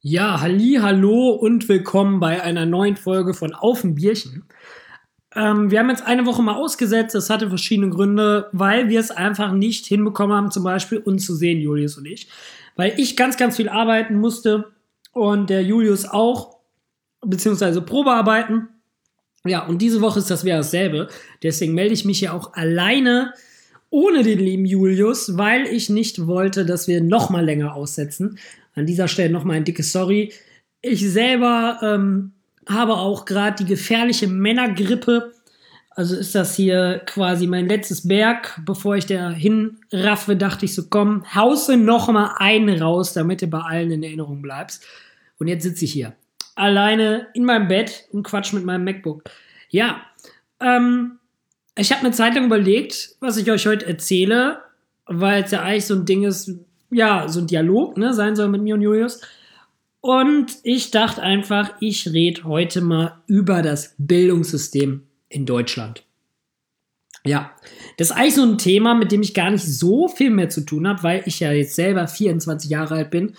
Ja, halli, hallo und willkommen bei einer neuen Folge von Auf ein Bierchen. Wir haben jetzt eine Woche mal ausgesetzt, das hatte verschiedene Gründe, weil wir es einfach nicht hinbekommen haben, zum Beispiel uns zu sehen, Julius und ich. Weil ich ganz, ganz viel arbeiten musste und der Julius auch, beziehungsweise Probearbeiten. Ja, und diese Woche ist das wieder dasselbe. Deswegen melde ich mich hier auch alleine ohne den lieben Julius, weil ich nicht wollte, dass wir noch mal länger aussetzen. An dieser Stelle noch mal ein dickes Sorry. Ich selber habe auch gerade die gefährliche Männergrippe. Also ist das hier quasi mein letztes Berg. Bevor ich da hinraffe, dachte ich so, komm, hause noch mal einen raus, damit du bei allen in Erinnerung bleibst. Und jetzt sitze ich hier alleine in meinem Bett und quatsch mit meinem MacBook. Ja, ich habe eine Zeit lang überlegt, was ich euch heute erzähle, weil es ja eigentlich so ein Ding ist, ja, so ein Dialog, ne, sein soll mit mir und Julius. Und ich dachte einfach, ich rede heute mal über das Bildungssystem in Deutschland. Ja, das ist eigentlich so ein Thema, mit dem ich gar nicht so viel mehr zu tun habe, weil ich ja jetzt selber 24 Jahre alt bin.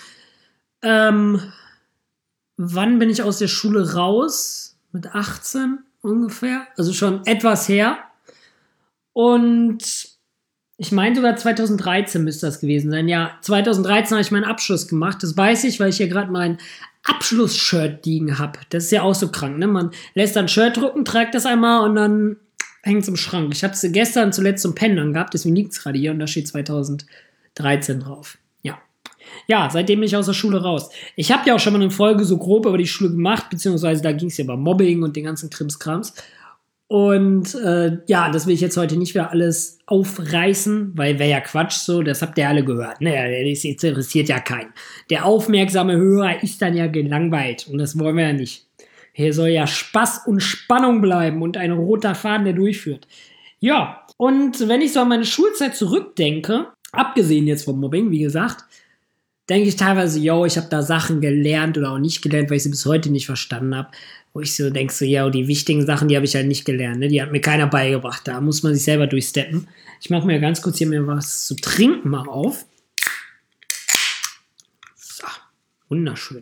Wann bin ich aus der Schule raus? Mit 18 ungefähr. Also schon etwas her. Und ich meine sogar 2013 müsste das gewesen sein. Ja, 2013 habe ich meinen Abschluss gemacht. Das weiß ich, weil ich hier gerade mein Abschlussshirt liegen habe. Das ist ja auch so krank, ne? Man lässt dann ein Shirt drucken, trägt das einmal und dann hängt es im Schrank. Ich habe es gestern zuletzt zum Pennen angehabt, deswegen liegt es gerade hier und da steht 2013 drauf. Ja, seitdem bin ich aus der Schule raus. Ich habe ja auch schon mal eine Folge so grob über die Schule gemacht, beziehungsweise da ging es ja über Mobbing und den ganzen Krimskrams. Und ja, das will ich jetzt heute nicht wieder alles aufreißen, weil wäre ja Quatsch so, das habt ihr alle gehört. Ne, das interessiert ja keinen. Der aufmerksame Hörer ist dann ja gelangweilt und das wollen wir ja nicht. Hier soll ja Spaß und Spannung bleiben und ein roter Faden, der durchführt. Ja, und wenn ich so an meine Schulzeit zurückdenke, abgesehen jetzt vom Mobbing, wie gesagt, denke ich teilweise, ich habe da Sachen gelernt oder auch nicht gelernt, weil ich sie bis heute nicht verstanden habe. Wo ich so denke, die wichtigen Sachen, die habe ich halt nicht gelernt. Ne? Die hat mir keiner beigebracht. Da muss man sich selber durchsteppen. Ich mache mir ganz kurz hier mir was zu trinken mal auf. So, wunderschön.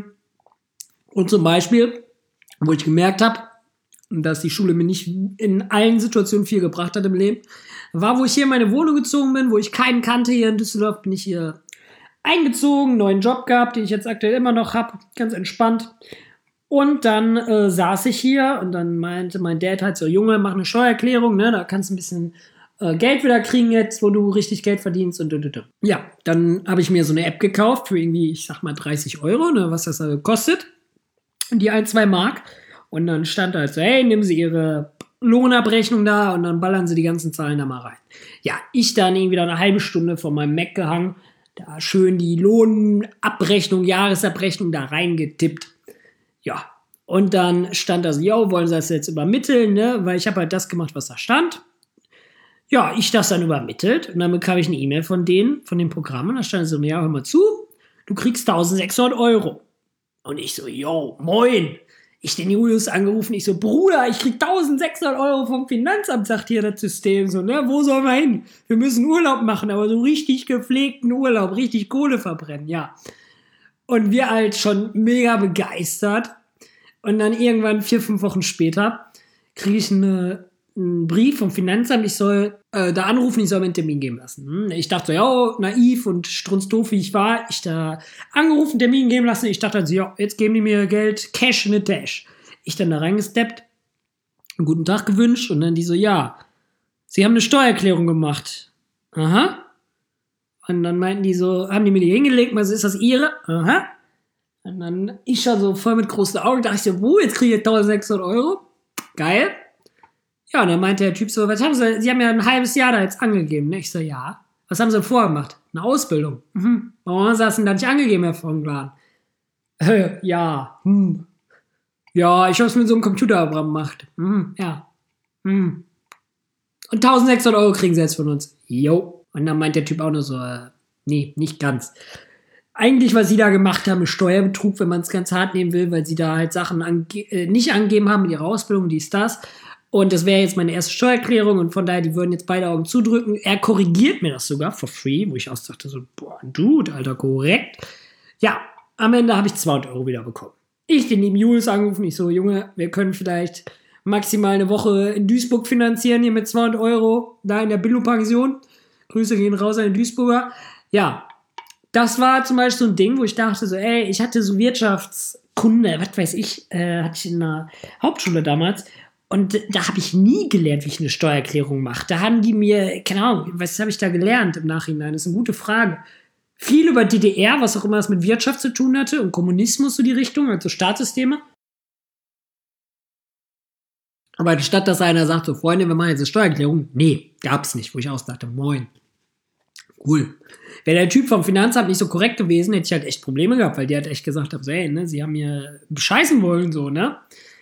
Und zum Beispiel, wo ich gemerkt habe, dass die Schule mir nicht in allen Situationen viel gebracht hat im Leben, war, wo ich hier in meine Wohnung gezogen bin, wo ich keinen kannte hier in Düsseldorf, bin ich hier eingezogen, neuen Job gehabt, den ich jetzt aktuell immer noch habe, ganz entspannt. Und dann saß ich hier und dann meinte mein Dad halt so, Junge, mach eine Steuererklärung, ne, da kannst du ein bisschen Geld wieder kriegen jetzt, wo du richtig Geld verdienst und. Ja, dann habe ich mir so eine App gekauft für irgendwie, ich sag mal 30 Euro, ne, was das also kostet. Die 1-2 Mark. Und dann stand halt so, hey, nehmen Sie Ihre Lohnabrechnung da und dann ballern Sie die ganzen Zahlen da mal rein. Ja, ich dann irgendwie da eine halbe Stunde vor meinem Mac gehangen, da schön die Lohnabrechnung, Jahresabrechnung da reingetippt. Ja, und dann stand da so, wollen Sie das jetzt übermitteln, ne? Weil ich habe halt das gemacht, was da stand. Ja, ich das dann übermittelt und dann bekam ich eine E-Mail von denen, von dem Programm und da stand so, ja, hör mal zu, du kriegst 1.600 Euro. Und ich so, moin. Ich den Julius angerufen, ich so, Bruder, ich krieg 1.600 Euro vom Finanzamt, sagt hier das System so, ne, wo sollen wir hin? Wir müssen Urlaub machen, aber so richtig gepflegten Urlaub, richtig Kohle verbrennen, ja. Und wir halt schon mega begeistert. Und dann irgendwann 4-5 Wochen später kriege ich einen Brief vom Finanzamt, ich soll da anrufen, ich soll mir einen Termin geben lassen. Ich dachte so, naiv und strunzdoof wie ich war, ich da angerufen, Termin geben lassen. Ich dachte so, jetzt geben die mir Geld, Cash in the Dash. Ich dann da reingesteppt, einen guten Tag gewünscht und dann die so, ja, Sie haben eine Steuererklärung gemacht. Aha. Und dann meinten die so, haben die mir die hingelegt, also ist das Ihre? Aha. Und dann ich schon so voll mit großen Augen, dachte ich so, jetzt kriege ich 1.600 Euro. Geil. Ja, und dann meinte der Typ so, was haben Sie, Sie haben ja ein halbes Jahr da jetzt angegeben, ne? Ich so, ja. Was haben Sie denn vorher gemacht? Eine Ausbildung. Warum haben Sie das denn da nicht angegeben, Herr von Glan? Ja, Ja, ich habe es mit so einem Computerprogramm gemacht. Ja. Und 1.600 Euro kriegen Sie jetzt von uns. Jo. Und dann meint der Typ auch nur so, nee, nicht ganz. Eigentlich, was sie da gemacht haben, ist Steuerbetrug, wenn man es ganz hart nehmen will, weil sie da halt Sachen nicht angegeben haben in ihrer Ausbildung, dies, das. Und das wäre jetzt meine erste Steuererklärung und von daher, die würden jetzt beide Augen zudrücken. Er korrigiert mir das sogar for free, wo ich auch dachte so, boah, Dude, Alter, korrekt. Ja, Am Ende habe ich 200 Euro wieder bekommen. Ich den lieben Julius angerufen, ich so, Junge, wir können vielleicht maximal eine Woche in Duisburg finanzieren, hier mit 200 Euro, da in der Billo-Pension. Grüße gehen raus an den Duisburger. Ja, das war zum Beispiel so ein Ding, wo ich dachte so, ey, ich hatte so Wirtschaftskunde, was weiß ich, hatte ich in der Hauptschule damals. Und da habe ich nie gelernt, wie ich eine Steuererklärung mache. Da haben die mir, keine Ahnung, was habe ich da gelernt im Nachhinein? Das ist eine gute Frage. Viel über DDR, was auch immer es mit Wirtschaft zu tun hatte und Kommunismus so die Richtung, also Staatssysteme. Aber anstatt, dass einer sagt, so Freunde, wir machen jetzt eine Steuererklärung, nee, gab's nicht, wo ich auch dachte, moin, cool. Wäre der Typ vom Finanzamt nicht so korrekt gewesen, hätte ich halt echt Probleme gehabt, weil die halt echt gesagt haben, so, ey, ne, sie haben mir bescheißen wollen, so, ne.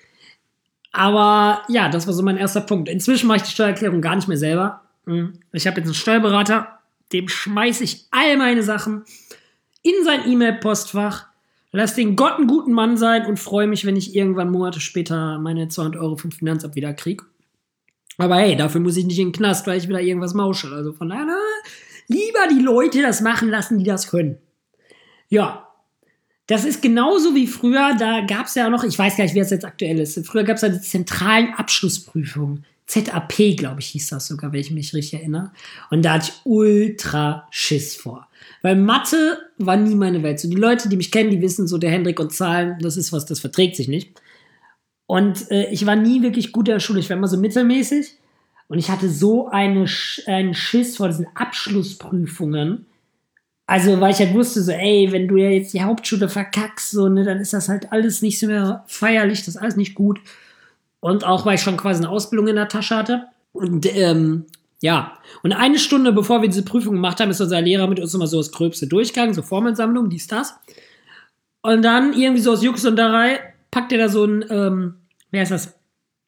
Aber ja, das war so mein erster Punkt. Inzwischen mache ich die Steuererklärung gar nicht mehr selber. Ich habe jetzt einen Steuerberater, dem schmeiße ich all meine Sachen in sein E-Mail-Postfach, lass den Gott einen guten Mann sein und freue mich, wenn ich irgendwann Monate später meine 200 Euro vom Finanzamt wieder kriege. Aber hey, dafür muss ich nicht in den Knast, weil ich wieder irgendwas mausche. Also von daher, lieber die Leute das machen lassen, die das können. Ja, das ist genauso wie früher, da gab es ja auch noch, ich weiß gar nicht, wie das jetzt aktuell ist. Früher gab es ja die zentralen Abschlussprüfungen. ZAP, glaube ich, hieß das sogar, wenn ich mich richtig erinnere. Und da hatte ich ultra Schiss vor. Weil Mathe war nie meine Welt. So die Leute, die mich kennen, die wissen so, der Hendrik und Zahlen, das ist was, das verträgt sich nicht. Und ich war nie wirklich gut in der Schule. Ich war immer so mittelmäßig. Und ich hatte so einen Schiss vor diesen Abschlussprüfungen. Also, weil ich halt wusste, so, ey, wenn du ja jetzt die Hauptschule verkackst, so, ne, dann ist das halt alles nicht so mehr feierlich, das ist alles nicht gut. Und auch, weil ich schon quasi eine Ausbildung in der Tasche hatte. Und, ja. Und eine Stunde, bevor wir diese Prüfung gemacht haben, ist unser Lehrer mit uns immer so das Gröbste durchgegangen, so Formelsammlung, dies, das. Und dann irgendwie so aus Jux und Darei packt er da so ein, wie heißt das?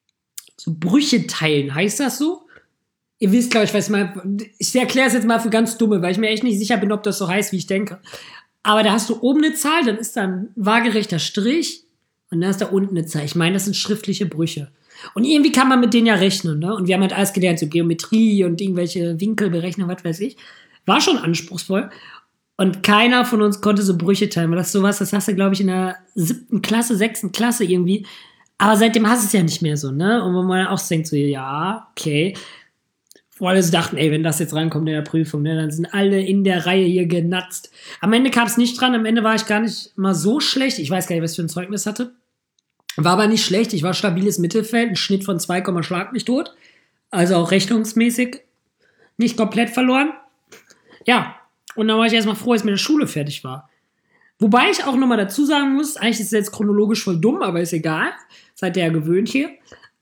So Brücheteilen, heißt das so? Ihr wisst, glaube ich erkläre es jetzt mal für ganz Dumme, weil ich mir echt nicht sicher bin, ob das so heißt, wie ich denke. Aber da hast du oben eine Zahl, dann ist da ein waagerechter Strich und dann ist da unten eine Zahl. Ich meine, das sind schriftliche Brüche. Und irgendwie kann man mit denen ja rechnen, ne? Und wir haben halt alles gelernt, so Geometrie und irgendwelche Winkel berechnen, was weiß ich. War schon anspruchsvoll. Und keiner von uns konnte so Brüche teilen. Das ist sowas, das hast du, glaube ich, in der 7. Klasse, 6. Klasse irgendwie. Aber seitdem hast du es ja nicht mehr so, ne? Und wo man auch denkt so, ja, okay. Wo alle so dachten, ey, wenn das jetzt reinkommt in der Prüfung, ne, dann sind alle in der Reihe hier genatzt. Am Ende kam es nicht dran, am Ende war ich gar nicht mal so schlecht. Ich weiß gar nicht, was ich für ein Zeugnis hatte. War aber nicht schlecht, ich war stabiles Mittelfeld, ein Schnitt von 2, schlag mich tot. Also auch rechnungsmäßig nicht komplett verloren. Ja, und dann war ich erstmal froh, als ich mit der Schule fertig war. Wobei ich auch nochmal dazu sagen muss, eigentlich ist es jetzt chronologisch voll dumm, aber ist egal. Seid ihr ja gewöhnt hier.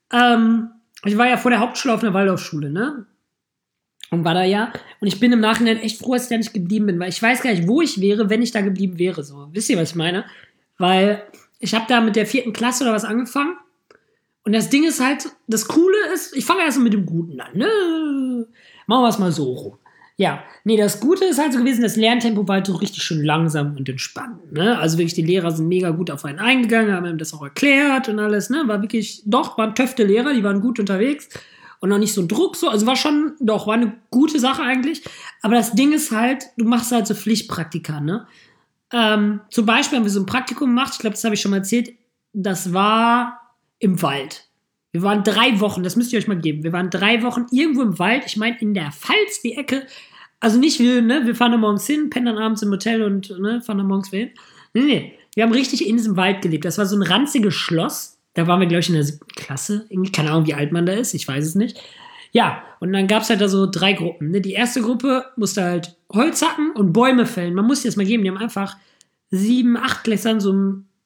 Ich war ja vor der Hauptschule auf einer Waldorfschule, ne? Und war da ja. Und ich bin im Nachhinein echt froh, dass ich da nicht geblieben bin, weil ich weiß gar nicht, wo ich wäre, wenn ich da geblieben wäre. So, wisst ihr, was ich meine? Weil ich habe da mit der 4. Klasse oder was angefangen. Und das Ding ist halt, das Coole ist, ich fange erst mal mit dem Guten an, ne? Machen wir es mal so rum. Ja, nee, das Gute ist halt so gewesen, das Lerntempo war halt so richtig schön langsam und entspannt, ne? Also wirklich, die Lehrer sind mega gut auf einen eingegangen, haben ihm das auch erklärt und alles, ne? War wirklich, waren töfte Lehrer, die waren gut unterwegs und noch nicht so ein Druck, so, also war eine gute Sache eigentlich. Aber das Ding ist halt, du machst halt so Pflichtpraktika, ne? Zum Beispiel haben wir so ein Praktikum gemacht, ich glaube, das habe ich schon mal erzählt, das war im Wald. Wir waren 3 Wochen, das müsst ihr euch mal geben. Wir waren 3 Wochen irgendwo im Wald, ich meine in der Pfalz, die Ecke. Also nicht wir fahren dann morgens hin, pennen dann abends im Hotel und fahren dann morgens wieder hin. Nee, wir haben richtig in diesem Wald gelebt. Das war so ein ranziges Schloss. Da waren wir, glaube ich, in der 7. Klasse. Irgendwie, keine Ahnung, wie alt man da ist, ich weiß es nicht. Ja, und dann gab es halt da so 3 Gruppen. Ne? Die erste Gruppe musste halt Holz hacken und Bäume fällen. Man muss dir das mal geben, die haben einfach 7, 8 Klässern so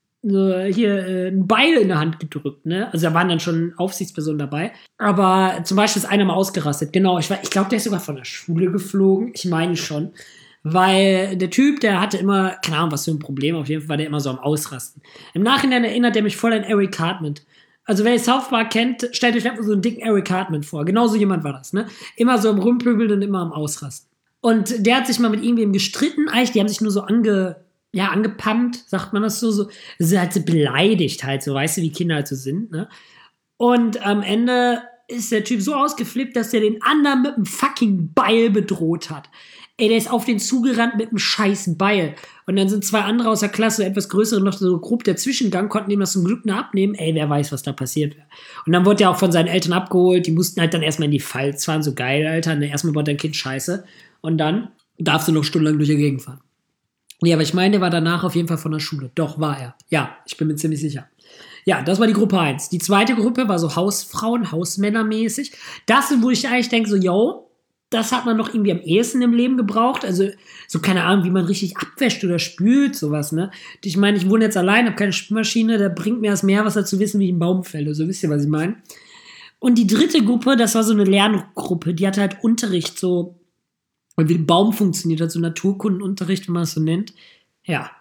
ein Beil in der Hand gedrückt, ne? Also da waren dann schon Aufsichtspersonen dabei. Aber zum Beispiel ist einer mal ausgerastet. Genau, ich glaube, der ist sogar von der Schule geflogen. Ich meine schon. Weil der Typ, der hatte immer, keine Ahnung, was für ein Problem. Auf jeden Fall war der immer so am Ausrasten. Im Nachhinein erinnert er mich voll an Eric Cartman. Also wer South Park kennt, stellt euch einfach so einen dicken Eric Cartman vor. Genauso jemand war das, ne? Immer so am Rumpöbeln und immer am Ausrasten. Und der hat sich mal mit irgendwem gestritten. Eigentlich, die haben sich nur so angepammt, sagt man das so ist halt so beleidigt halt, so, weißt du, wie Kinder halt so sind, ne? Und am Ende ist der Typ so ausgeflippt, dass er den anderen mit einem fucking Beil bedroht hat. Ey, der ist auf den zugerannt mit einem scheiß Beil. Und dann sind 2 andere aus der Klasse, etwas größere, noch so grob dazwischengegangen, konnten ihm das zum Glück nur abnehmen. Ey, wer weiß, was da passiert wäre. Und dann wurde er auch von seinen Eltern abgeholt. Die mussten halt dann erstmal in die Pfalz fahren. So geil, Alter. Und erstmal baut dein Kind Scheiße. Und dann darfst du noch stundenlang durch die Gegend fahren. Nee, aber ich meine, der war danach auf jeden Fall von der Schule. Doch, war er. Ja, ich bin mir ziemlich sicher. Ja, das war die Gruppe 1. Die zweite Gruppe war so Hausfrauen, Hausmännermäßig. Das sind, wo ich eigentlich denke, so, yo, das hat man noch irgendwie am ehesten im Leben gebraucht. Also, so keine Ahnung, wie man richtig abwäscht oder spült, sowas, ne? Ich meine, ich wohne jetzt allein, habe keine Spülmaschine, da bringt mir das Meerwasser zu wissen, wie ich einen Baum fälle. So, wisst ihr, was ich meine? Und die dritte Gruppe, das war so eine Lerngruppe, die hatte halt Unterricht, so, wie ein Baum funktioniert, halt so Naturkundenunterricht, wenn man das so nennt. Ja.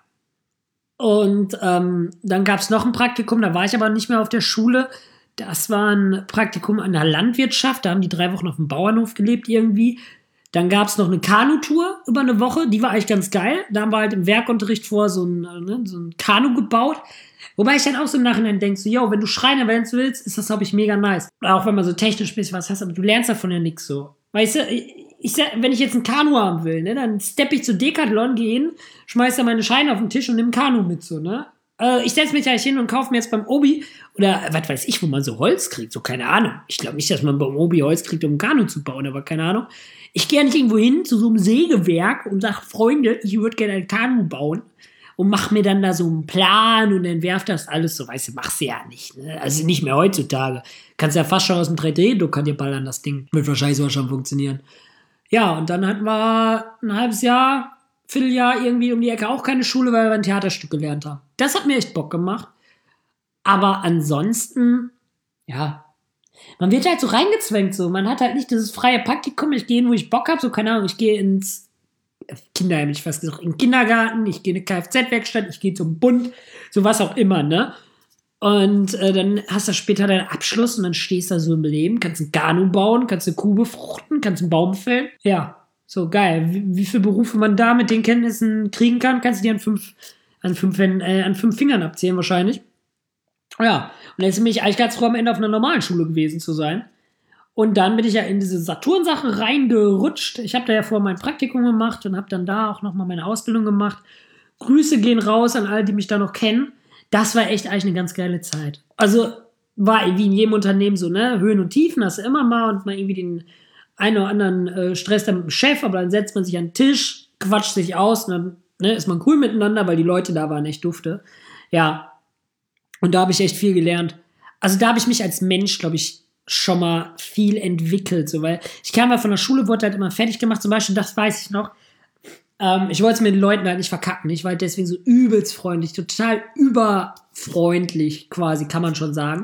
Und dann gab es noch ein Praktikum, da war ich aber nicht mehr auf der Schule. Das war ein Praktikum an der Landwirtschaft. Da haben die 3 Wochen auf dem Bauernhof gelebt irgendwie. Dann gab es noch eine Kanutour über eine Woche. Die war eigentlich ganz geil. Da haben wir halt im Werkunterricht vor so ein Kanu gebaut. Wobei ich dann auch so im Nachhinein denke, so, yo, wenn du Schreiner werden willst, ist das, glaube ich, mega nice. Auch wenn man so technisch ein bisschen was hast, aber du lernst davon ja nichts so. Weißt du, wenn ich jetzt ein Kanu haben will, ne, dann steppe ich zu Decathlon, gehe hin, schmeiß da meine Scheine auf den Tisch und nehme ein Kanu mit, so, ne? Ich setze mich gleich hin und kaufe mir jetzt beim Obi oder was weiß ich, wo man so Holz kriegt, so keine Ahnung. Ich glaube nicht, dass man beim Obi Holz kriegt, um ein Kanu zu bauen, aber keine Ahnung. Ich gehe ja nicht irgendwo hin zu so einem Sägewerk und sage, Freunde, ich würde gerne ein Kanu bauen und mach mir dann da so einen Plan und entwerf das alles so, weißt du, machst du ja nicht, ne? Also nicht mehr heutzutage. Kannst ja fast schon aus dem 3D-Druck dir ballern, das Ding. Wird wahrscheinlich sogar schon funktionieren. Ja, und dann hatten wir ein halbes Jahr, Vierteljahr irgendwie um die Ecke auch keine Schule, weil wir ein Theaterstück gelernt haben. Das hat mir echt Bock gemacht. Aber ansonsten, ja, man wird halt so reingezwängt, so. Man hat halt nicht dieses freie Praktikum, ich gehe hin, wo ich Bock habe, so, keine Ahnung, ich gehe ins Kinderheim, ich weiß nicht, in den Kindergarten, ich gehe in eine Kfz-Werkstatt, ich gehe zum Bund, so was auch immer, ne? Und dann hast du später deinen Abschluss und dann stehst du da so im Leben, kannst ein Kanu bauen, kannst eine Kuh befruchten, kannst einen Baum fällen. Ja, so geil. Wie viele Berufe man da mit den Kenntnissen kriegen kann, kannst du dir an fünf Fingern abzählen wahrscheinlich. Ja, und jetzt bin ich eigentlich ganz froh, am Ende auf einer normalen Schule gewesen zu sein. Und dann bin ich ja in diese Saturn-Sache reingerutscht. Ich habe da ja vorher mein Praktikum gemacht und habe dann da auch nochmal meine Ausbildung gemacht. Grüße gehen raus an alle, die mich da noch kennen. Das war echt eigentlich eine ganz geile Zeit. Also war wie in jedem Unternehmen so, ne? Höhen und Tiefen hast du immer mal und mal irgendwie den einen oder anderen Stress dann mit dem Chef, aber dann setzt man sich an den Tisch, quatscht sich aus und dann, ne, ist man cool miteinander, weil die Leute da waren echt dufte. Ja, und da habe ich echt viel gelernt. Also da habe ich mich als Mensch, glaube ich, schon mal viel entwickelt, so, weil ich kam ja von der Schule, wurde halt immer fertig gemacht, zum Beispiel, das weiß ich noch. Ich wollte es mit den Leuten halt nicht verkacken. Ich war halt deswegen so übelst freundlich, total überfreundlich quasi, kann man schon sagen.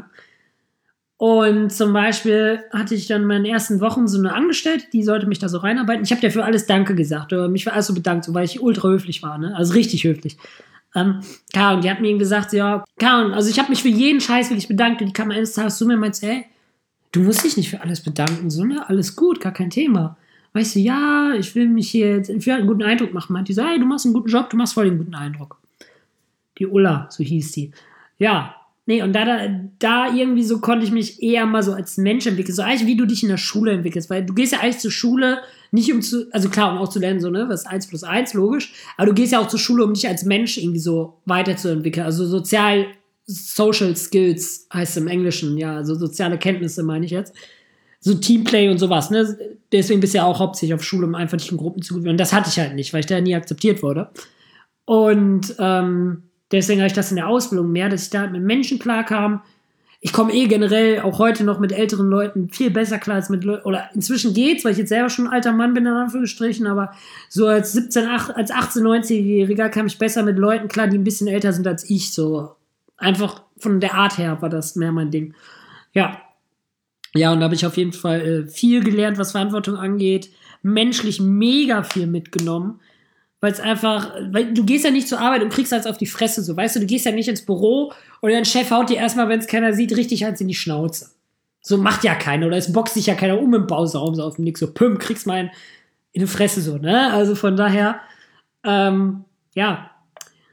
Und zum Beispiel hatte ich dann in meinen ersten Wochen so eine Angestellte, die sollte mich da so reinarbeiten. Ich habe der für alles Danke gesagt, oder mich für alles so bedankt, so, weil ich ultra höflich war, ne? Also richtig höflich. Und die hat mir gesagt, ja, also ich habe mich für jeden Scheiß wirklich bedankt und die kam eines Tages zu mir und meinte, ey, du musst dich nicht für alles bedanken, so, ne? Alles gut, gar kein Thema. Weißt du, ja, ich will mich hier jetzt für einen guten Eindruck machen. Meinte die so, hey, du machst einen guten Job, du machst voll den guten Eindruck. Die Ulla, so hieß die. Ja, nee, und da irgendwie so konnte ich mich eher mal so als Mensch entwickeln. So eigentlich, wie du dich in der Schule entwickelst. Weil du gehst ja eigentlich zur Schule, nicht also klar, um auch zu lernen, so, ne, was 1 plus 1, logisch. Aber du gehst ja auch zur Schule, um dich als Mensch irgendwie so weiterzuentwickeln. Also Social Skills heißt es im Englischen, ja, also soziale Kenntnisse meine ich jetzt. So Teamplay und sowas, ne? Deswegen bist du ja auch hauptsächlich auf Schule, um einfach nicht in Gruppen zu gewöhnen. Und das hatte ich halt nicht, weil ich da nie akzeptiert wurde. Und deswegen habe ich das in der Ausbildung mehr, dass ich da mit Menschen klarkam. Ich komme generell auch heute noch mit älteren Leuten viel besser klar als mit Leuten, oder inzwischen geht's, weil ich jetzt selber schon ein alter Mann bin, in Anführungsstrichen, aber so als 18, 19-Jähriger kam ich besser mit Leuten klar, die ein bisschen älter sind als ich, so. Einfach von der Art her war das mehr mein Ding. Ja. Ja, und da habe ich auf jeden Fall viel gelernt, was Verantwortung angeht. Menschlich mega viel mitgenommen. Weil du gehst ja nicht zur Arbeit und kriegst alles auf die Fresse, so, weißt du, du gehst ja nicht ins Büro und dein Chef haut dir erstmal, wenn es keiner sieht, richtig eins in die Schnauze. So macht ja keiner, oder es boxt sich ja keiner im Pauseraum so auf dem Nix, so püm, kriegst mal in die Fresse, so, ne? Also von daher, ja.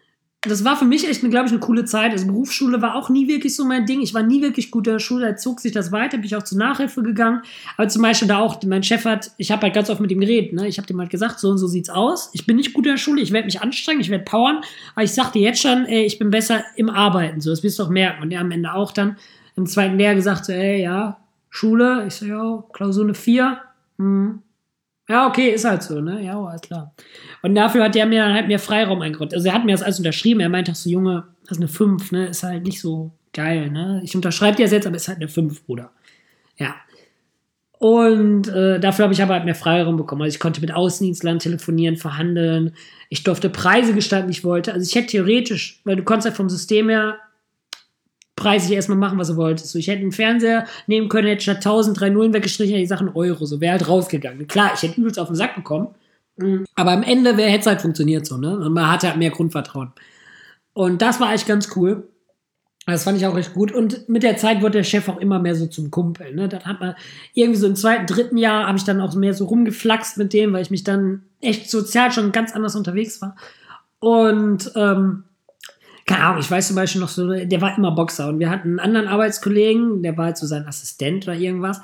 das war für mich echt, glaube ich, eine coole Zeit. Also Berufsschule war auch nie wirklich so mein Ding. Ich war nie wirklich gut in der Schule, da zog sich das weiter, bin ich auch zur Nachhilfe gegangen. Aber zum Beispiel da auch, mein Chef ich habe halt ganz oft mit ihm geredet, ne? Ich habe dem halt gesagt, so und so sieht's aus. Ich bin nicht gut in der Schule, ich werde mich anstrengen, ich werde powern. Aber ich sag dir jetzt schon, ey, ich bin besser im Arbeiten. So, das wirst du doch merken. Und er am Ende auch dann im zweiten Lehrjahr gesagt, so, ey, ja, Schule. Ich so, ja, Klausur eine 4. Ja, okay, ist halt so, ne? Ja, alles klar. Und dafür hat der mir dann halt mehr Freiraum eingeräumt. Also er hat mir das alles unterschrieben. Er meinte auch so, Junge, das ist eine 5, ne? Ist halt nicht so geil, ne? Ich unterschreibe dir das jetzt, aber ist halt eine 5, Bruder. Ja. Und dafür habe ich aber halt mehr Freiraum bekommen. Also ich konnte mit Außendienstlern telefonieren, verhandeln. Ich durfte Preise gestalten, wie ich wollte. Also ich hätte theoretisch, weil du konntest halt vom System her preislich erstmal machen, was du wolltest. So, ich hätte einen Fernseher nehmen können, hätte statt 1000 3 Nullen weggestrichen, hätte ich Sachen Euro. So, wäre halt rausgegangen. Klar, ich hätte übelst auf den Sack bekommen. Aber am Ende hätte es halt funktioniert so, ne? Und man hatte halt mehr Grundvertrauen. Und das war eigentlich ganz cool. Das fand ich auch recht gut. Und mit der Zeit wurde der Chef auch immer mehr so zum Kumpel, ne? Dann hat man irgendwie so im zweiten, dritten Jahr habe ich dann auch mehr so rumgeflaxt mit dem, weil ich mich dann echt sozial schon ganz anders unterwegs war. Und, keine Ahnung, ich weiß zum Beispiel noch so, der war immer Boxer und wir hatten einen anderen Arbeitskollegen, der war halt so sein Assistent oder irgendwas.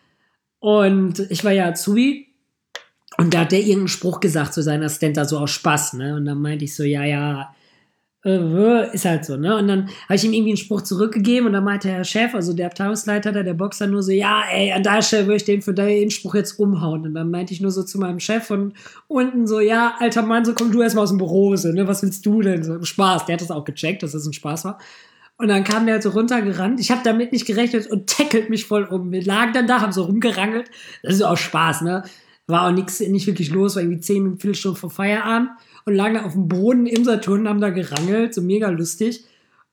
Und ich war ja Azubi und da hat der irgendeinen Spruch gesagt zu seinem Assistent, da so aus Spaß, ne? Und dann meinte ich so, ja, ist halt so, ne? Und dann habe ich ihm irgendwie einen Spruch zurückgegeben und dann meinte der Chef, also der Abteilungsleiter, der Boxer, nur so, ja, ey, an der Stelle würde ich den für den Spruch jetzt umhauen. Und dann meinte ich nur so zu meinem Chef von unten so, ja, alter Mann, so komm du erstmal aus dem Büro, so, ne? Was willst du denn? So, Spaß, der hat das auch gecheckt, dass das ein Spaß war. Und dann kam der halt so runtergerannt. Ich habe damit nicht gerechnet und tackelt mich voll um. Wir lagen dann da, haben so rumgerangelt. Das ist so auch Spaß, ne? War auch nicht wirklich los, war irgendwie 10 Viertelstunden vor Feierabend und lagen da auf dem Boden im Saturn und haben da gerangelt, so mega lustig.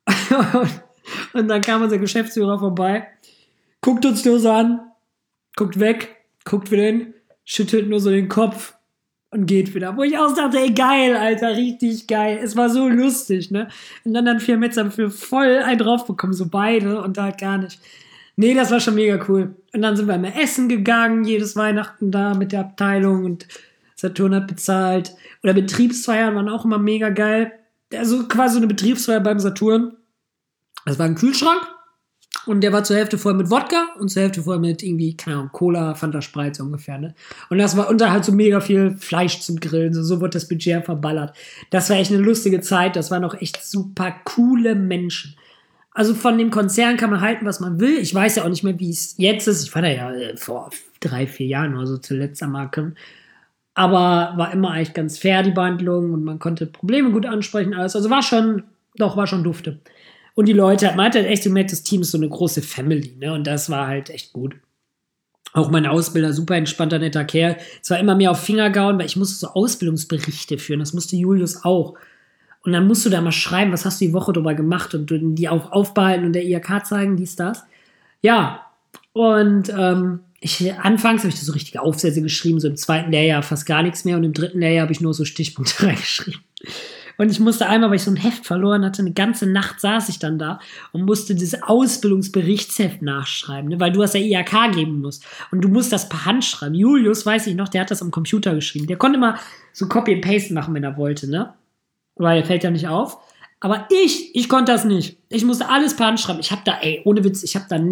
Und dann kam unser Geschäftsführer vorbei, guckt uns nur so an, guckt weg, guckt wieder hin, schüttelt nur so den Kopf und geht wieder. Wo ich auch dachte, ey, geil, Alter, richtig geil. Es war so lustig, ne? Und dann 4 Meter dafür voll einen drauf bekommen, so beide und da halt gar nicht. Nee, das war schon mega cool. Und dann sind wir immer essen gegangen, jedes Weihnachten da mit der Abteilung und Saturn hat bezahlt. Oder Betriebsfeiern waren auch immer mega geil. Also quasi so eine Betriebsfeier beim Saturn. Das war ein Kühlschrank und der war zur Hälfte voll mit Wodka und zur Hälfte voll mit irgendwie, keine Ahnung, Cola, Fanta, Sprite so ungefähr, ne? Und das war unter halt so mega viel Fleisch zum Grillen. So wurde das Budget verballert. Das war echt eine lustige Zeit. Das waren auch echt super coole Menschen. Also von dem Konzern kann man halten, was man will. Ich weiß ja auch nicht mehr, wie es jetzt ist. Ich war da ja vor 3, 4 Jahren oder so zuletzt am Marken. Aber war immer eigentlich ganz fair, die Behandlung. Und man konnte Probleme gut ansprechen, alles. Also war schon dufte. Und die Leute, man hatte echt gemerkt, das Team ist so eine große Family, ne? Und das war halt echt gut. Auch mein Ausbilder, super entspannter, netter Kerl. Es war immer mehr auf Finger gehauen, weil ich musste so Ausbildungsberichte führen. Das musste Julius auch. Und dann musst du da mal schreiben, was hast du die Woche drüber gemacht und die auch aufbehalten und der IHK zeigen, dies, das. Ja, und anfangs habe ich da so richtige Aufsätze geschrieben, so im 2. Lehrjahr fast gar nichts mehr und im 3. Lehrjahr habe ich nur so Stichpunkte reingeschrieben. Und ich musste einmal, weil ich so ein Heft verloren hatte, eine ganze Nacht saß ich dann da und musste dieses Ausbildungsberichtsheft nachschreiben, ne? Weil du hast ja IHK geben musst und du musst das per Hand schreiben. Julius, weiß ich noch, der hat das am Computer geschrieben. Der konnte immer so Copy and Paste machen, wenn er wollte, ne? Weil er fällt ja nicht auf. Aber ich konnte das nicht. Ich musste alles per Hand schreiben. Ich habe da, ohne Witz,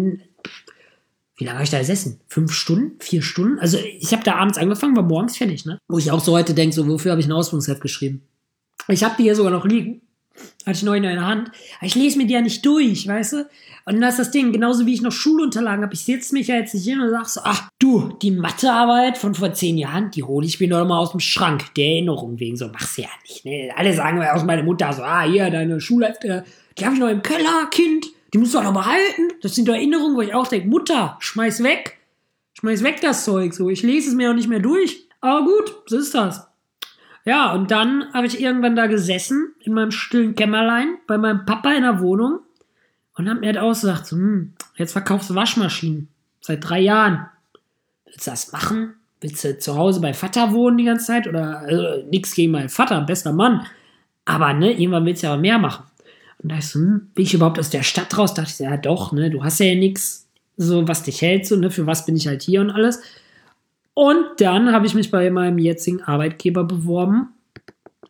wie lange habe ich da gesessen? 5 Stunden? 4 Stunden? Also ich habe da abends angefangen, war morgens fertig, ne? Wo ich auch so heute denke, so, wofür habe ich ein Ausbildungsheft geschrieben? Ich habe die hier sogar noch liegen. Hatte ich neu in der Hand. Aber ich lese mir die ja nicht durch, weißt du? Und das ist das Ding, genauso wie ich noch Schulunterlagen habe. Ich setze mich ja jetzt nicht hin und sage so, ach du, die Mathearbeit von vor 10 Jahren, die hole ich mir noch mal aus dem Schrank. Der Erinnerung wegen, so mach's ja nicht. Ne? Alle sagen mir aus meiner Mutter so, hier, deine Schulhefte, die habe ich noch im Keller, Kind. Die musst du doch noch behalten. Das sind doch Erinnerungen, wo ich auch denke, Mutter, schmeiß weg. Schmeiß weg das Zeug. So, ich lese es mir auch nicht mehr durch. Aber gut, so ist das. Ja, und dann habe ich irgendwann da gesessen, in meinem stillen Kämmerlein, bei meinem Papa in der Wohnung und habe mir halt ausgesagt, so, jetzt verkaufst du Waschmaschinen. Seit 3 Jahren. Willst du das machen? Willst du zu Hause bei Vater wohnen die ganze Zeit? Oder, also, nix gegen meinen Vater, bester Mann. Aber, ne, irgendwann willst du ja mehr machen. Und da ich so, bin ich überhaupt aus der Stadt raus? Da dachte ich so, ja doch, ne, du hast ja nix, so, was dich hält, so, ne, für was bin ich halt hier und alles. Und dann habe ich mich bei meinem jetzigen Arbeitgeber beworben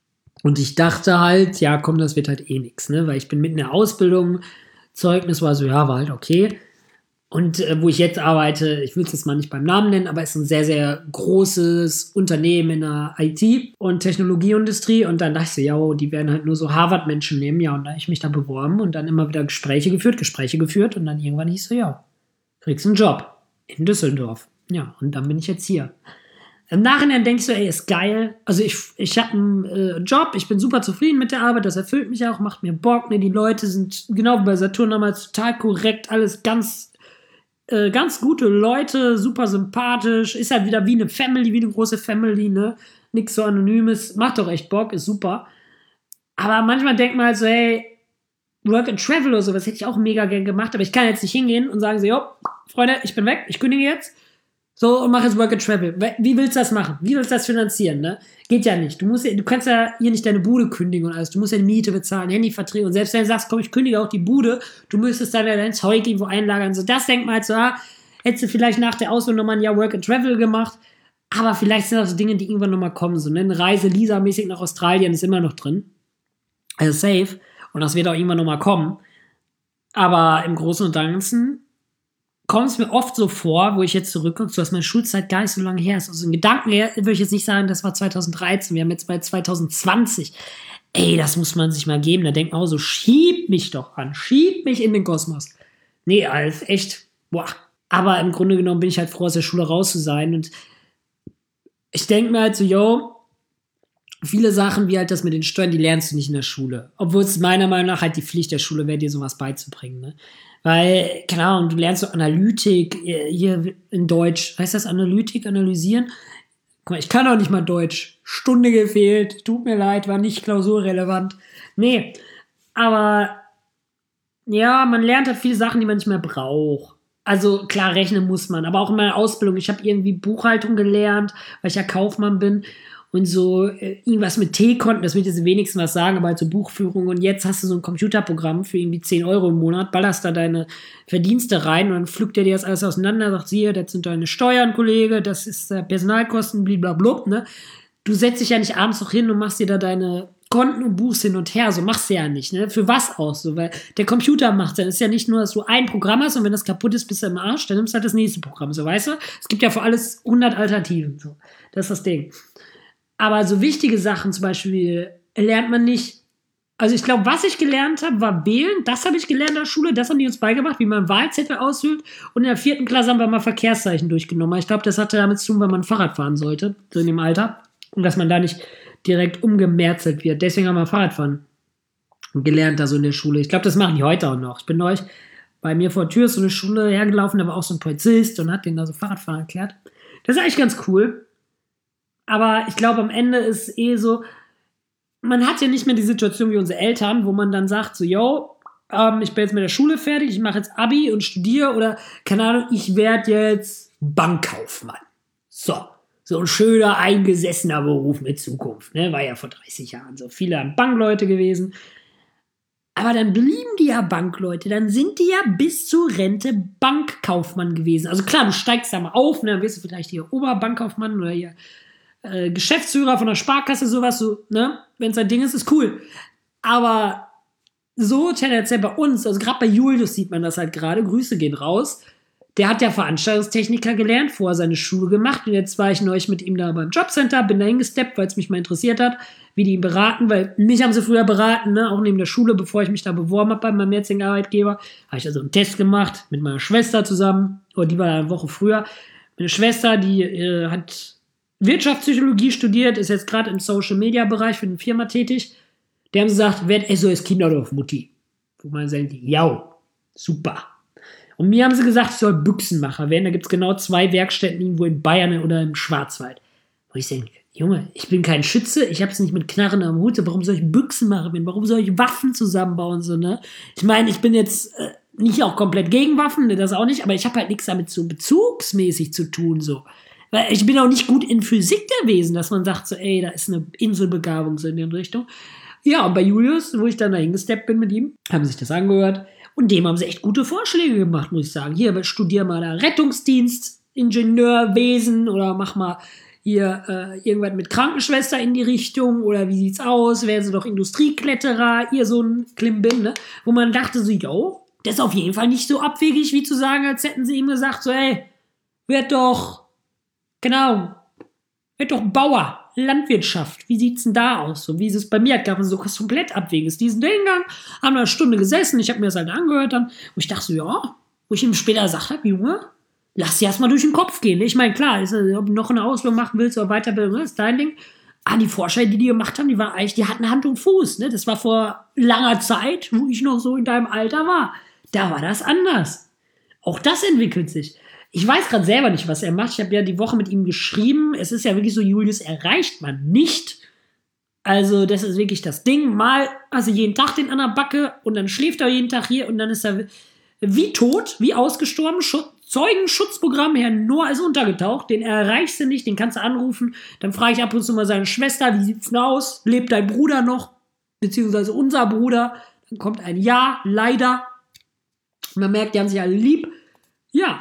Und ich dachte halt, ja komm, das wird halt eh nix, ne? Weil ich bin mitten in der Ausbildung, Zeugnis war so, ja, war halt okay. Und wo ich jetzt arbeite, ich will es jetzt mal nicht beim Namen nennen, aber es ist ein sehr, sehr großes Unternehmen in der IT- und Technologieindustrie. Und dann dachte ich so, ja, die werden halt nur so Harvard-Menschen nehmen. Ja, und da habe ich mich da beworben und dann immer wieder Gespräche geführt. Und dann irgendwann hieß so, ja, kriegst einen Job in Düsseldorf. Ja, und dann bin ich jetzt hier. Im Nachhinein denke ich so, ey, ist geil. Also ich habe einen Job, ich bin super zufrieden mit der Arbeit, das erfüllt mich auch, macht mir Bock. Ne? Die Leute sind, genau wie bei Saturn damals, total korrekt, alles ganz gute Leute, super sympathisch, ist halt wieder wie eine Family, wie eine große Family, ne? Nix so Anonymes, macht doch echt Bock, ist super. Aber manchmal denkt man halt so, hey, Work and Travel oder sowas hätte ich auch mega gern gemacht, aber ich kann jetzt nicht hingehen und sagen so, jo, Freunde, ich bin weg, ich kündige jetzt. So, und mach jetzt Work and Travel. Wie willst du das machen? Wie willst du das finanzieren, ne? Geht ja nicht. Du kannst ja hier nicht deine Bude kündigen und alles. Du musst ja die Miete bezahlen, Handyverträge. Und selbst wenn du sagst, komm, ich kündige auch die Bude, du müsstest dann ja dein Zeug irgendwo einlagern. So, das denkt man halt so, hättest du vielleicht nach der Ausbildung nochmal ein Jahr Work and Travel gemacht. Aber vielleicht sind das so Dinge, die irgendwann nochmal kommen. So, ne? Eine Reise Lisa-mäßig nach Australien ist immer noch drin. Also safe. Und das wird auch irgendwann nochmal kommen. Aber im Großen und Ganzen kommt es mir oft so vor, wo ich jetzt zurückgucke, so dass meine Schulzeit gar nicht so lange her ist. Also in Gedanken her würde ich jetzt nicht sagen, das war 2013, wir haben jetzt bei 2020. Ey, das muss man sich mal geben. Da denkt man auch so, schieb mich doch an, schieb mich in den Kosmos. Nee, Alf, echt, boah. Aber im Grunde genommen bin ich halt froh, aus der Schule raus zu sein. Und ich denke mir halt so, yo, viele Sachen wie halt das mit den Steuern, die lernst du nicht in der Schule. Obwohl es meiner Meinung nach halt die Pflicht der Schule wäre, dir sowas beizubringen, ne? Weil, keine Ahnung, du lernst so Analytik hier in Deutsch. Heißt das Analytik, analysieren? Guck mal, ich kann auch nicht mal Deutsch. Stunde gefehlt. Tut mir leid, war nicht klausurrelevant. Nee, aber ja, man lernt halt viele Sachen, die man nicht mehr braucht. Also klar, rechnen muss man. Aber auch in meiner Ausbildung. Ich habe irgendwie Buchhaltung gelernt, weil ich ja Kaufmann bin. Und so irgendwas mit T-Konten, das wird jetzt wenigstens was sagen, aber halt so Buchführung. Und jetzt hast du so ein Computerprogramm für irgendwie 10 Euro im Monat, ballerst da deine Verdienste rein und dann pflückt er dir das alles auseinander, sagt, siehe, das sind deine Steuern, Kollege, das ist Personalkosten, blablabla, ne? Du setzt dich ja nicht abends noch hin und machst dir da deine Konten und buchst hin und her, so machst du ja nicht, ne? Für was auch so, weil der Computer macht dann, ist ja nicht nur, dass du ein Programm hast und wenn das kaputt ist, bist du im Arsch, dann nimmst du halt das nächste Programm, so, weißt du? Es gibt ja für alles 100 Alternativen, so. Das ist das Ding. Aber so wichtige Sachen zum Beispiel lernt man nicht. Also ich glaube, was ich gelernt habe, war wählen. Das habe ich gelernt in der Schule. Das haben die uns beigebracht, wie man Wahlzettel ausfüllt. Und in der 4. Klasse haben wir mal Verkehrszeichen durchgenommen. Ich glaube, das hatte damit zu tun, weil man Fahrrad fahren sollte, so in dem Alter. Und dass man da nicht direkt umgemerzelt wird. Deswegen haben wir Fahrradfahren gelernt da so in der Schule. Ich glaube, das machen die heute auch noch. Ich bin neulich bei mir vor der Tür ist so eine Schule hergelaufen, da war auch so ein Polizist und hat denen da so Fahrradfahren erklärt. Das ist eigentlich ganz cool. Aber ich glaube, am Ende ist es so, man hat ja nicht mehr die Situation wie unsere Eltern, wo man dann sagt so, yo, ich bin jetzt mit der Schule fertig, ich mache jetzt Abi und studiere oder, keine Ahnung, ich werde jetzt Bankkaufmann. So ein schöner, eingesessener Beruf mit Zukunft, ne? War ja vor 30 Jahren so. Viele haben Bankleute gewesen. Aber dann blieben die ja Bankleute, dann sind die ja bis zur Rente Bankkaufmann gewesen. Also klar, du steigst da mal auf, ne? Dann wirst du vielleicht hier Oberbankkaufmann oder hier Geschäftsführer von der Sparkasse, sowas, so, ne? Wenn es dein Ding ist, ist cool. Aber so tendenziell bei uns, also gerade bei Julius sieht man das halt gerade, Grüße gehen raus, der hat ja Veranstaltungstechniker gelernt, vorher seine Schule gemacht und jetzt war ich neulich mit ihm da beim Jobcenter, bin da hingesteppt, weil es mich mal interessiert hat, wie die ihn beraten, weil mich haben sie früher beraten, ne? Auch neben der Schule, bevor ich mich da beworben habe bei meinem jetzigen Arbeitgeber, habe ich also einen Test gemacht mit meiner Schwester zusammen, oder die war eine Woche früher. Meine Schwester, die hat Wirtschaftspsychologie studiert, ist jetzt gerade im Social-Media-Bereich für eine Firma tätig. Die haben gesagt, werd SOS Kinderdorf Mutti. Wo man sagt, ja, super. Und mir haben sie gesagt, ich soll Büchsenmacher werden. Da gibt es genau 2 Werkstätten irgendwo in Bayern oder im Schwarzwald. Wo ich denke, Junge, ich bin kein Schütze, ich habe es nicht mit Knarren am Hut. Warum soll ich Büchsenmacher werden? Warum soll ich Waffen zusammenbauen? So, ne? Ich meine, ich bin jetzt nicht auch komplett gegen Waffen, ne, das auch nicht, aber ich habe halt nichts damit so bezugsmäßig zu tun, so. Weil ich bin auch nicht gut in Physik gewesen, dass man sagt so, ey, da ist eine Inselbegabung so in der Richtung. Ja, und bei Julius, wo ich dann da hingesteppt bin mit ihm, haben sie sich das angehört. Und dem haben sie echt gute Vorschläge gemacht, muss ich sagen. Hier, studier mal da Rettungsdienst, Ingenieurwesen oder mach mal hier irgendwas mit Krankenschwester in die Richtung oder wie sieht's aus, wären sie doch Industriekletterer, ihr so ein Klimbim, ne? Wo man dachte so, yo, das ist auf jeden Fall nicht so abwegig, wie zu sagen, als hätten sie ihm gesagt, so, ey, werd doch Bauer, Landwirtschaft, wie sieht's denn da aus? So wie ist es bei mir, gab es so komplett abwegiges. Diesen Hingang, haben da eine Stunde gesessen, ich habe mir das halt angehört dann, wo ich dachte so, ja, wo ich ihm später gesagt habe, Junge, lass dir erstmal durch den Kopf gehen. Ich meine, klar, ob du noch eine Ausbildung machen willst oder Weiterbildung, ist dein Ding. Die Vorstellungen, die gemacht haben, die hatten Hand und Fuß. Ne? Das war vor langer Zeit, wo ich noch so in deinem Alter war. Da war das anders. Auch das entwickelt sich. Ich weiß gerade selber nicht, was er macht. Ich habe ja die Woche mit ihm geschrieben. Es ist ja wirklich so, Julius erreicht man nicht. Also das ist wirklich das Ding. Mal also jeden Tag den an der Backe und dann schläft er jeden Tag hier und dann ist er wie tot, wie ausgestorben. Zeugenschutzprogramm, Herr Noah ist untergetaucht. Den erreichst du nicht, den kannst du anrufen. Dann frage ich ab und zu mal seine Schwester, wie sieht's denn aus? Lebt dein Bruder noch? Beziehungsweise unser Bruder. Dann kommt ein Ja, leider. Man merkt, die haben sich alle lieb. Ja.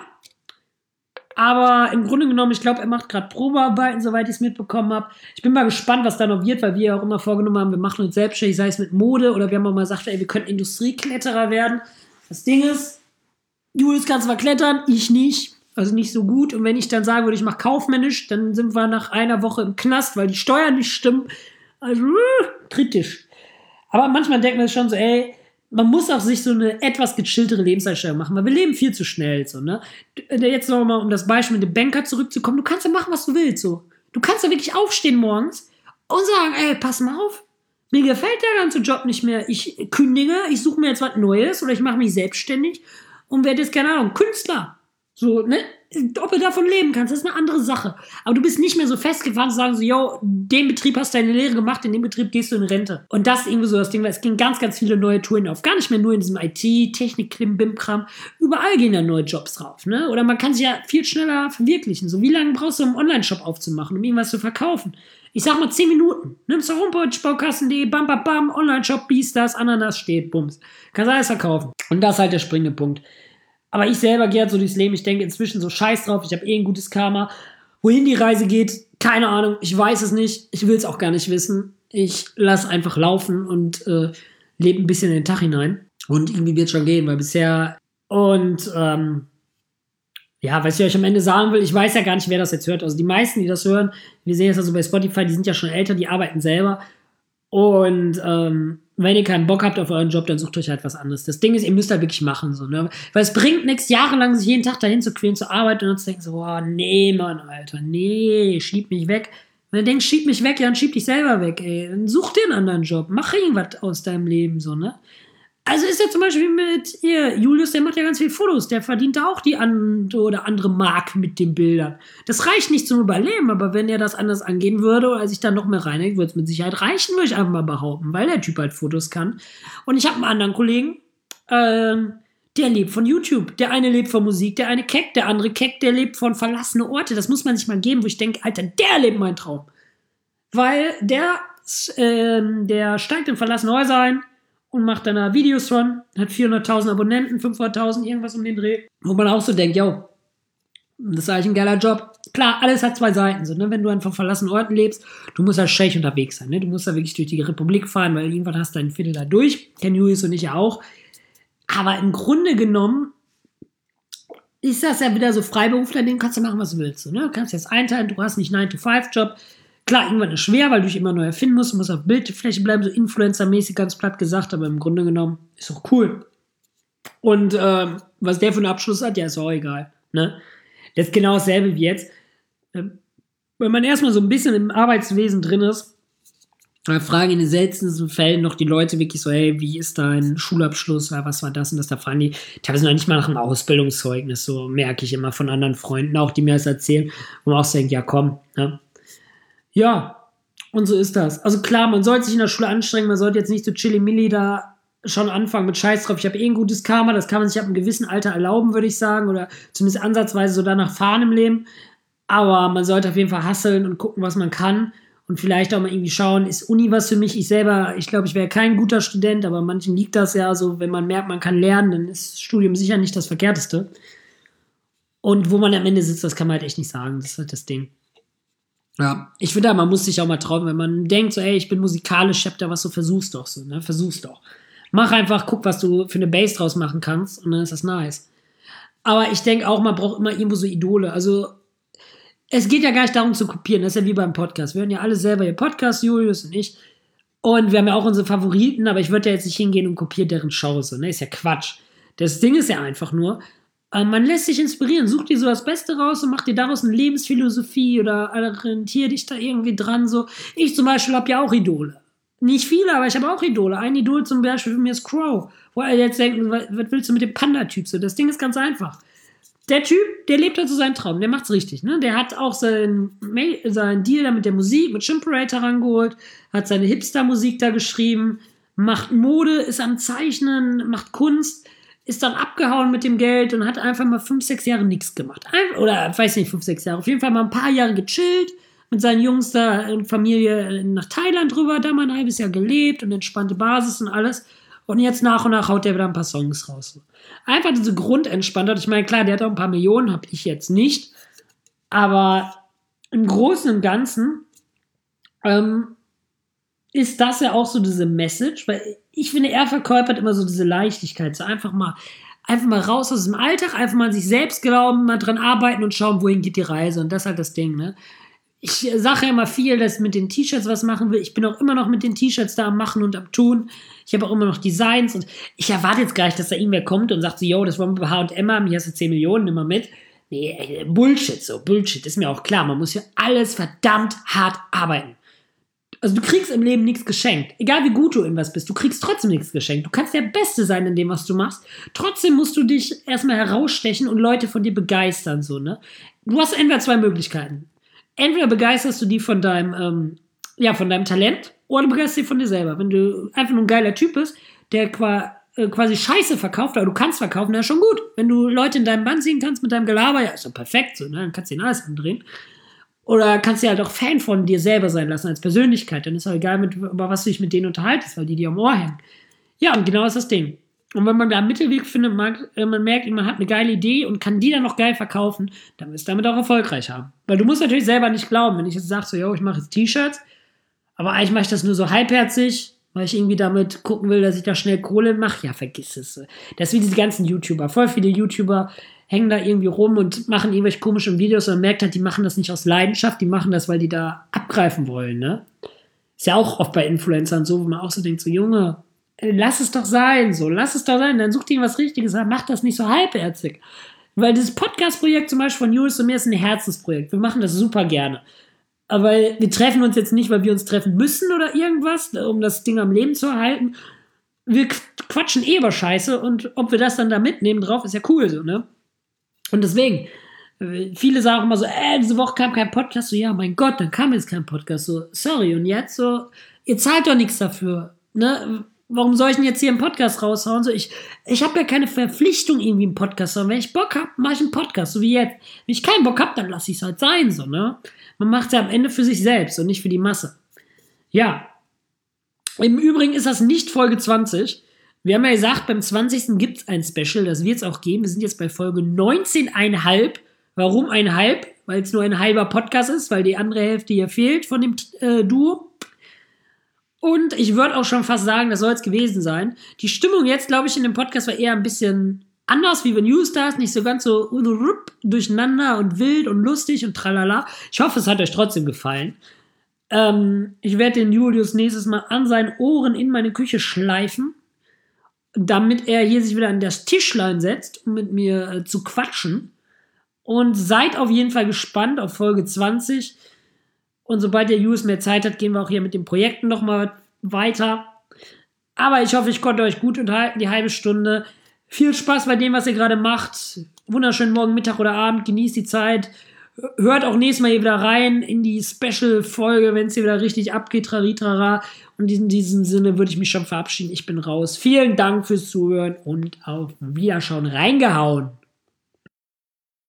Aber im Grunde genommen, ich glaube, er macht gerade Probearbeiten, soweit ich es mitbekommen habe. Ich bin mal gespannt, was da noch wird, weil wir ja auch immer vorgenommen haben, wir machen uns selbstständig, sei es mit Mode oder wir haben auch mal gesagt, ey, wir könnten Industriekletterer werden. Das Ding ist, Julius kann zwar klettern, ich nicht. Also nicht so gut. Und wenn ich dann sagen würde, ich mache kaufmännisch, dann sind wir nach einer Woche im Knast, weil die Steuern nicht stimmen. Also kritisch. Aber manchmal denkt man schon so, ey, man muss auch sich so eine etwas gechilltere Lebenseinstellung machen, weil wir leben viel zu schnell. So, ne? Jetzt nochmal, um das Beispiel mit dem Banker zurückzukommen, du kannst ja machen, was du willst. So. Du kannst ja wirklich aufstehen morgens und sagen, ey, pass mal auf, mir gefällt der ganze Job nicht mehr. Ich kündige, ich suche mir jetzt was Neues oder ich mache mich selbstständig und werde jetzt, keine Ahnung, Künstler. So, ne? Ob du davon leben kannst, das ist eine andere Sache. Aber du bist nicht mehr so festgefahren zu sagen, so, yo, den Betrieb hast du deine Lehre gemacht, in dem Betrieb gehst du in Rente. Und das ist irgendwie so das Ding, weil es gehen ganz, ganz viele neue Touren auf. Gar nicht mehr nur in diesem IT, Technik, Klim, Bim-Kram. Überall gehen ja neue Jobs drauf, ne? Oder man kann sich ja viel schneller verwirklichen. So, wie lange brauchst du, um einen Online-Shop aufzumachen, um irgendwas zu verkaufen? Ich sag mal 10 Minuten. Nimmst du Homepage, Baukasten.de, bam, bam, bam, Online-Shop, das, Ananas steht, bums. Kannst alles verkaufen. Und das ist halt der springende Punkt. Aber ich selber gehe halt so durchs Leben. Ich denke inzwischen so scheiß drauf. Ich habe ein gutes Karma. Wohin die Reise geht, keine Ahnung. Ich weiß es nicht. Ich will es auch gar nicht wissen. Ich lasse einfach laufen und lebe ein bisschen in den Tag hinein. Und irgendwie wird es schon gehen, weil bisher und ja, was ich euch am Ende sagen will, ich weiß ja gar nicht, wer das jetzt hört. Also die meisten, die das hören, wir sehen es also bei Spotify, die sind ja schon älter, die arbeiten selber. Und wenn ihr keinen Bock habt auf euren Job, dann sucht euch halt was anderes. Das Ding ist, ihr müsst halt wirklich machen. So, ne? Weil es bringt nichts, jahrelang sich jeden Tag dahin zu quälen, zur Arbeit und dann zu denken so, boah, nee, Mann, Alter, nee, schieb mich weg. Wenn du denkst, schieb mich weg, ja, dann schieb dich selber weg, ey. Dann such dir einen anderen Job. Mach irgendwas aus deinem Leben, so, ne? Also ist ja zum Beispiel mit ihr, Julius, der macht ja ganz viele Fotos, der verdient da auch die oder andere Mark mit den Bildern. Das reicht nicht zum Überleben, aber wenn er das anders angehen würde oder sich da noch mehr reinhängt, würde es mit Sicherheit reichen, würde ich einfach mal behaupten, weil der Typ halt Fotos kann. Und ich habe einen anderen Kollegen, der lebt von YouTube. Der eine lebt von Musik, der eine Keck, der andere Keck, der lebt von verlassene Orte. Das muss man sich mal geben, wo ich denke, Alter, der lebt mein Traum. Weil der steigt in verlassene Häuser ein, und macht dann da Videos von, hat 400.000 Abonnenten, 500.000, irgendwas um den Dreh. Wo man auch so denkt, yo, das ist eigentlich ein geiler Job. Klar, alles hat zwei Seiten. So, ne? Wenn du an verlassenen Orten lebst, du musst als Scheich unterwegs sein. Ne? Du musst da wirklich durch die Republik fahren, weil irgendwann hast du ein Viertel da durch. Ken Julius und ich ja auch. Aber im Grunde genommen ist das ja wieder so Freiberufler, den kannst du machen, was du willst. So, ne? Du kannst jetzt einteilen, du hast nicht 9-to-5-Job. Klar, irgendwann ist schwer, weil du dich immer neu erfinden musst. Du musst auf Bildfläche bleiben, so Influencer-mäßig, ganz platt gesagt. Aber im Grunde genommen ist auch cool. Und was der für einen Abschluss hat, ja, ist auch egal. Ne? Das ist genau dasselbe wie jetzt. Wenn man erstmal so ein bisschen im Arbeitswesen drin ist, fragen in den seltensten Fällen noch die Leute wirklich so, hey, wie ist dein Schulabschluss? Was war das und das? Da fragen die teilweise noch nicht mal nach einem Ausbildungszeugnis. So merke ich immer von anderen Freunden, auch die mir das erzählen. Wo man auch denkt, ja komm, ne? Ja, und so ist das. Also klar, man sollte sich in der Schule anstrengen, man sollte jetzt nicht so chilly-milli da schon anfangen mit Scheiß drauf. Ich habe ein gutes Karma, das kann man sich ab einem gewissen Alter erlauben, würde ich sagen, oder zumindest ansatzweise so danach fahren im Leben. Aber man sollte auf jeden Fall hustlen und gucken, was man kann und vielleicht auch mal irgendwie schauen, ist Uni was für mich? Ich glaube, ich wäre kein guter Student, aber manchen liegt das ja so, wenn man merkt, man kann lernen, dann ist Studium sicher nicht das Verkehrteste. Und wo man am Ende sitzt, das kann man halt echt nicht sagen, das ist halt das Ding. Ja, ich finde, man muss sich auch mal trauen, wenn man denkt, so, ey, ich bin musikalisch, ich hab da was, so versuch's doch so, ne? Versuch's doch. Mach einfach, guck, was du für eine Bass draus machen kannst und dann ist das nice. Aber ich denke auch, man braucht immer irgendwo so Idole. Also, es geht ja gar nicht darum zu kopieren, das ist ja wie beim Podcast. Wir hören ja alle selber ihr Podcast, Julius und ich. Und wir haben ja auch unsere Favoriten, aber ich würde ja jetzt nicht hingehen und kopieren deren Show, so, ne? Ist ja Quatsch. Das Ding ist ja einfach nur, man lässt sich inspirieren, such dir so das Beste raus und mach dir daraus eine Lebensphilosophie oder orientier dich da irgendwie dran. So. Ich zum Beispiel habe ja auch Idole. Nicht viele, aber ich habe auch Idole. Ein Idol zum Beispiel für mich ist Crow. Wo er jetzt denkt, was willst du mit dem Panda-Typ? So, das Ding ist ganz einfach. Der Typ, der lebt halt so seinen Traum, der macht's richtig. Ne? Der hat auch seinen Deal da mit der Musik, mit Chimperator rangeholt, hat seine Hipster-Musik da geschrieben, macht Mode, ist am Zeichnen, macht Kunst, ist dann abgehauen mit dem Geld und hat einfach mal 5, 6 Jahre nichts gemacht. Oder, weiß nicht, 5, 6 Jahre. Auf jeden Fall mal ein paar Jahre gechillt, mit seinen Jungs da in Familie nach Thailand rüber, da mal ein halbes Jahr gelebt und entspannte Basis und alles. Und jetzt nach und nach haut der wieder ein paar Songs raus. Einfach diese Grundentspanntheit. Ich meine, klar, der hat auch ein paar Millionen, habe ich jetzt nicht. Aber im Großen und Ganzen ist das ja auch so diese Message, weil ich finde, er verkörpert immer so diese Leichtigkeit. So einfach mal raus aus dem Alltag, einfach mal an sich selbst glauben, mal dran arbeiten und schauen, wohin geht die Reise. Und das ist halt das Ding, ne? Ich sage ja immer viel, dass ich mit den T-Shirts was machen will. Ich bin auch immer noch mit den T-Shirts da am Machen und am Tun. Ich habe auch immer noch Designs und ich erwarte jetzt gar nicht, dass da irgendwer kommt und sagt so, yo, das wollen wir bei H&M haben, hier hast du 10 Millionen, nimm mal mit. Nee, Bullshit, ist mir auch klar. Man muss ja alles verdammt hart arbeiten. Also du kriegst im Leben nichts geschenkt. Egal wie gut du in was bist, du kriegst trotzdem nichts geschenkt. Du kannst der Beste sein in dem, was du machst. Trotzdem musst du dich erstmal herausstechen und Leute von dir begeistern, so, ne? Du hast entweder 2 Möglichkeiten. Entweder begeisterst du die von deinem Talent oder du begeisterst die von dir selber. Wenn du einfach nur ein geiler Typ bist, der quasi Scheiße verkauft, aber du kannst verkaufen, dann ist schon gut. Wenn du Leute in deinem Band ziehen kannst mit deinem Gelaber, ja, ist doch perfekt, so, ne? Dann kannst du dir alles andrehen. Oder kannst du halt auch Fan von dir selber sein lassen als Persönlichkeit. Dann ist auch egal, über was du dich mit denen unterhaltest, weil die dir am Ohr hängen. Ja, und genau ist das Ding. Und wenn man da einen Mittelweg findet, man merkt, man hat eine geile Idee und kann die dann noch geil verkaufen, dann wirst du damit auch erfolgreich haben. Weil du musst natürlich selber nicht glauben, wenn ich jetzt sage, so, yo, ich mache jetzt T-Shirts, aber eigentlich mache ich das nur so halbherzig, weil ich irgendwie damit gucken will, dass ich da schnell Kohle mache. Ja, vergiss es. Das ist wie diese ganzen YouTuber. Voll viele YouTuber hängen da irgendwie rum und machen irgendwelche komischen Videos und man merkt halt, die machen das nicht aus Leidenschaft, die machen das, weil die da abgreifen wollen, ne? Ist ja auch oft bei Influencern so, wo man auch so denkt, so, Junge, lass es doch sein, dann such dir irgendwas Richtiges an, mach das nicht so halbherzig. Weil dieses Podcast-Projekt zum Beispiel von Julius und mir ist ein Herzensprojekt. Wir machen das super gerne. Aber wir treffen uns jetzt nicht, weil wir uns treffen müssen oder irgendwas, um das Ding am Leben zu erhalten. Wir quatschen über Scheiße und ob wir das dann da mitnehmen drauf, ist ja cool so, ne? Und deswegen, viele sagen immer so, diese Woche kam kein Podcast. So, ja, mein Gott, dann kam jetzt kein Podcast. So, sorry, und jetzt so, ihr zahlt doch nichts dafür, ne? Warum soll ich denn jetzt hier einen Podcast raushauen? So, ich habe ja keine Verpflichtung, irgendwie einen Podcast zu haben. Wenn ich Bock habe, mache ich einen Podcast, so wie jetzt. Wenn ich keinen Bock habe, dann lasse ich es halt sein, so, ne? Man macht es ja am Ende für sich selbst und nicht für die Masse. Ja. Im Übrigen ist das nicht Folge 20. Wir haben ja gesagt, beim 20. gibt es ein Special, das wird es auch geben. Wir sind jetzt bei Folge 19,5. Warum 1,5? Weil es nur ein halber Podcast ist, weil die andere Hälfte hier fehlt von dem Duo. Und ich würde auch schon fast sagen, das soll es gewesen sein. Die Stimmung jetzt, glaube ich, in dem Podcast war eher ein bisschen anders wie bei Newstars. Nicht so ganz so durcheinander und wild und lustig und tralala. Ich hoffe, es hat euch trotzdem gefallen. Ich werde den Julius nächstes Mal an seinen Ohren in meine Küche schleifen, damit er hier sich wieder an das Tischlein setzt, um mit mir zu quatschen. Und seid auf jeden Fall gespannt auf Folge 20. Und sobald der Julius mehr Zeit hat, gehen wir auch hier mit den Projekten nochmal weiter. Aber ich hoffe, ich konnte euch gut unterhalten, die halbe Stunde. Viel Spaß bei dem, was ihr gerade macht. Wunderschönen Morgen, Mittag oder Abend. Genießt die Zeit. Hört auch nächstes Mal hier wieder rein in die Special-Folge, wenn es hier wieder richtig abgeht, traritrara. Und in diesem Sinne würde ich mich schon verabschieden. Ich bin raus. Vielen Dank fürs Zuhören und auf Wiederschauen. Reingehauen.